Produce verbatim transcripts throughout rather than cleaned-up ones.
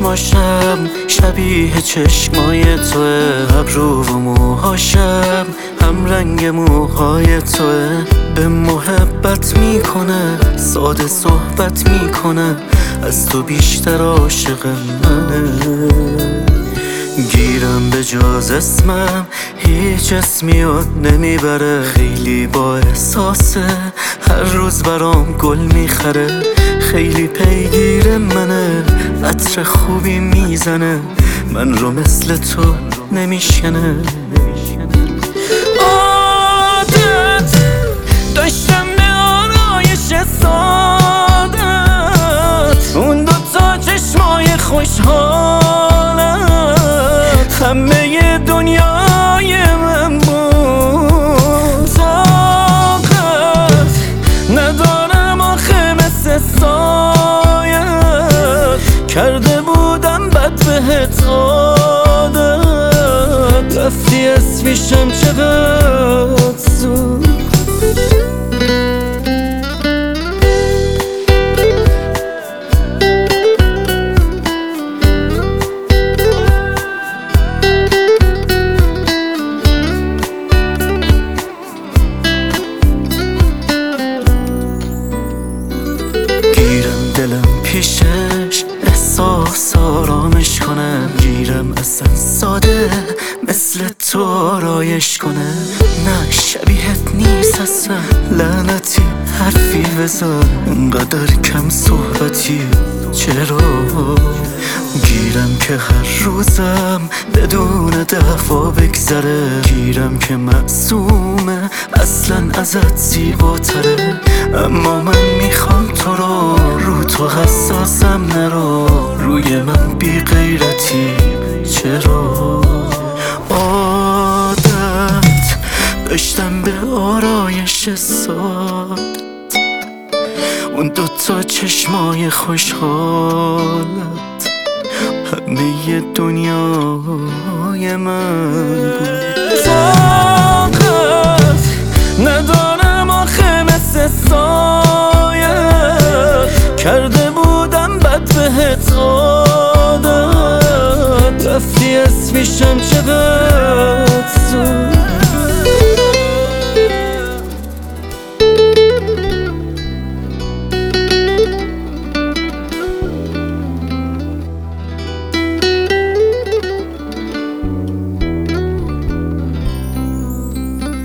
چشماشم شبیه چشمای توه، ابرو و موهاشم هم رنگ موهای توه. به محبت میکنه، ساده صحبت میکنه، از تو بیشتر عاشق منه. گیرم به جز اسمم هیچ اسمی یاد نمیبره، خیلی با احساسه، هر روز برام گل میخره. خیلی پیگیر منه، عطر خوبی میزنه، من رو مثل تو نمیشکنه. عادت داشتم به آرایش سادت، اون دوتا چشمای خوشحالت همه دنیای من بود. طاقت ندارم آخه مثل سایت، کرده بودم بد بهت عادت، رفتی اسمیشم چقدر زود. گیرم دلم پیشش احساس آرامش کنم، گیرم اصلا ساده مثل تو آرایش کنه. نه شبیهت نیست اصلا، لعنتی حرفی بزن، انقدر کم صحبتی چرا؟ گیرم که هر روزم بدون دفعه بگذره، گیرم که معصومه اصلا ازت زیباتره. اما من میخوام تو رو، رو تو حساسم نرو، روی من بی غیرتی چرا؟ عادت داشتم به آرایش ساد، اون دوتا چشمای خوشحالت همه دنیای من بود. طاقت ندارم آخه مثل سایت، کرده بودم بد بهت عادت، رفتی اسمیشم چقدر زود.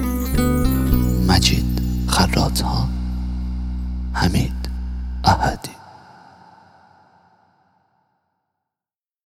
مجید خراط‌ها، حمید احدی.